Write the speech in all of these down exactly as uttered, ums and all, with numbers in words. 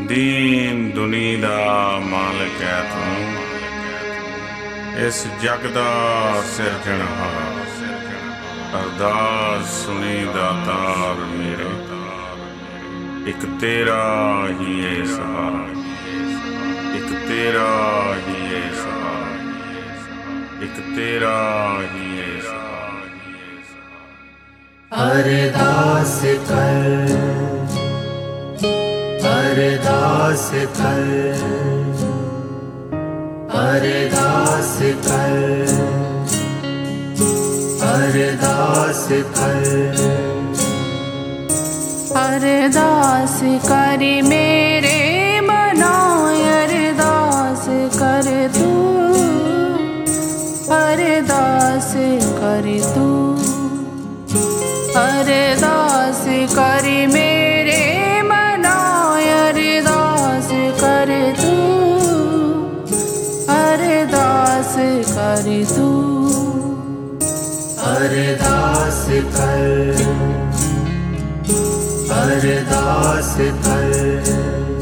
दीन दुनी दा मालिक है तू, इस जग दा सिरजणहार। अरदास सुनी दातार मेरे, एक तेरा ही है सहारा, एक तेरा ही है सहारा, एक तेरा ही है सहारा। अरदास कर, अरदास कर, अरदास कर, अरदास कर। अरदास करी मेरे मना, अरदास कर तू, अरदास कर तू। अरदास करी मेरे मना, अरदास कर तू, अरदास कर तू। अरदास कर, अरदास कर।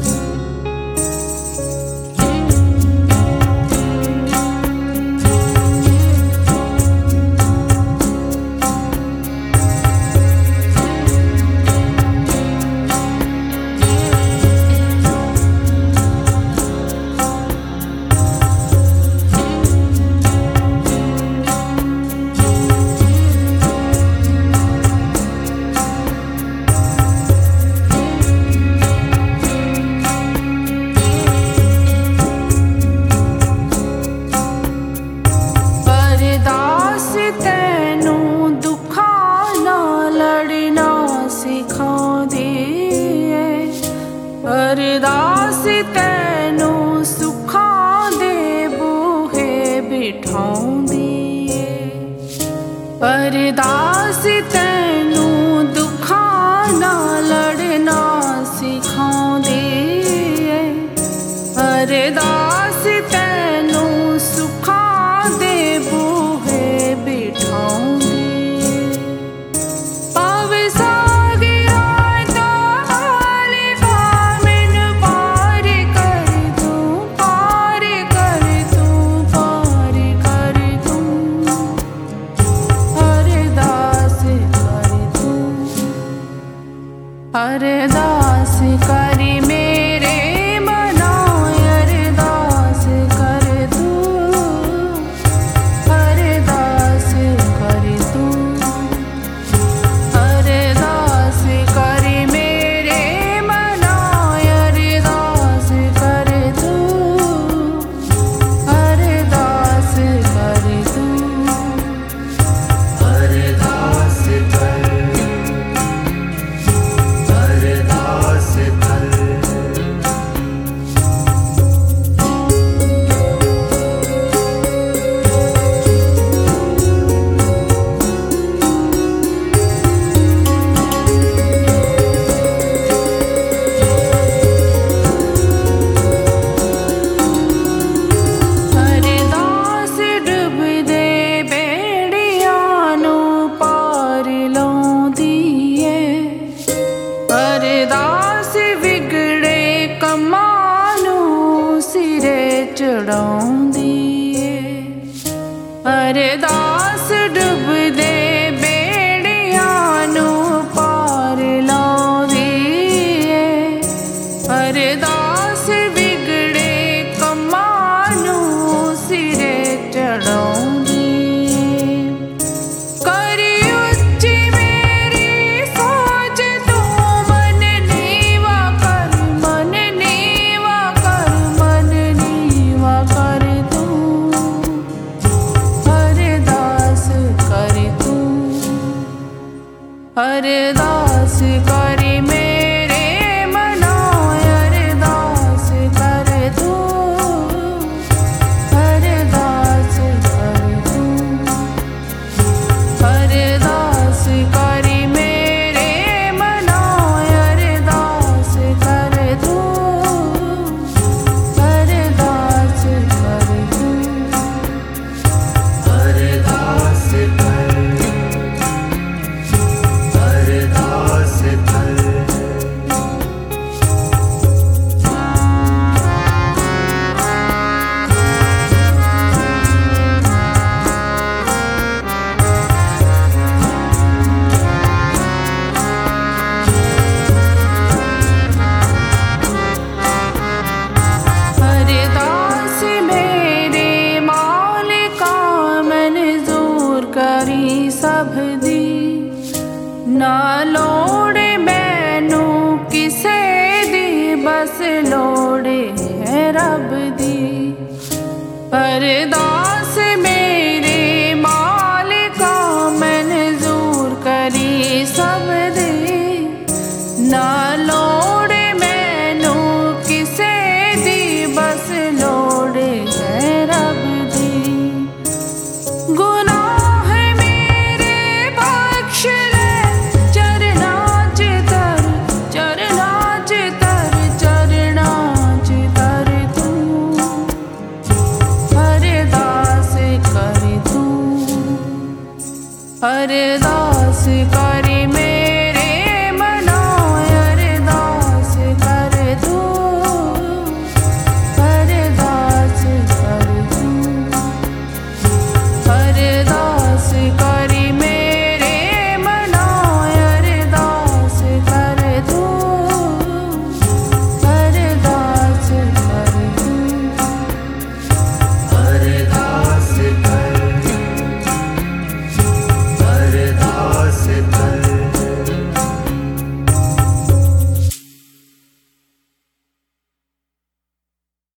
अरदास तैनू सुखां दे बूहे बिठाउंदी है। अरदास तैनू दुखां नाल लड़ना सिखाउंदी है। अरदास तैनू सुखां दे बूहे बिठाउंदी। अरदास करी मेरे मना, अरदास कर तू, अरदास कर तू। अरदास करी मेरे मना, अरदास कर तू, अरदास कर तू। अरदास कर, अरदास कर। अरदास डुबदे बेड़ियां नू पार लाउंदी है। अरदास विगड़े कम्मां नू सिरे चढ़ाउंदी है। अरदास डुबदे बेड़ियां नू पार लाउंदी है। अरदास विगड़े कम्मां नू सिरे चढ़ाउंदी। करी उच्ची मेरी सोच तू, मन नीवा कर, मन नीवा कर, मन नीवा कर तू। अरदास कर तू, अरदास करी मेरे मना, अरदास कर तू, अरदास कर तू। अरदास करी मेरे मना, अरदास कर तू, अरदास कर तू। अरदास कर, अरदास कर। ਲੋੜੇ ਮੈਨੂੰ ਕਿਸੇ ਦੀ ਬਸ ਲੋੜੇ ਹੈ ਰੱਬ ਦੀ ਅਰਦਾਸ ਮੇਰੇ ਮਾਲਿਕਾ ਮਨਜ਼ੂਰ ਕਰੀ ਸਭ ਦੀ ਨਾ ਲੋੜੇ ਮੈਨੂੰ ਕਿਸੇ ਦੀ ਬਸ ਲੋੜੇ ਹੈ ਰੱਬ ਦੀ ਗੁਨਾਹ ਮੇਰੇ ਬਖਸ਼ ਲੈ ਚਰਨਾਂ 'ਚ ਤਰ ਚਰਨਾਂ 'ਚ ਤਰ ਚਰਨਾਂ 'ਚ ਤਰ ਤੂੰ ਅਰਦਾਸ ਕਰ ਤੂੰ ਅਰਦਾਸ ਕਰ ਮੇਰੇ ਮਨੋਂ ਅਰਦਾਸ ਕਰ ਤੂੰ ਅਰਦਾਸ ਕਰ ਤੂੰ ਅਰਦਾਸ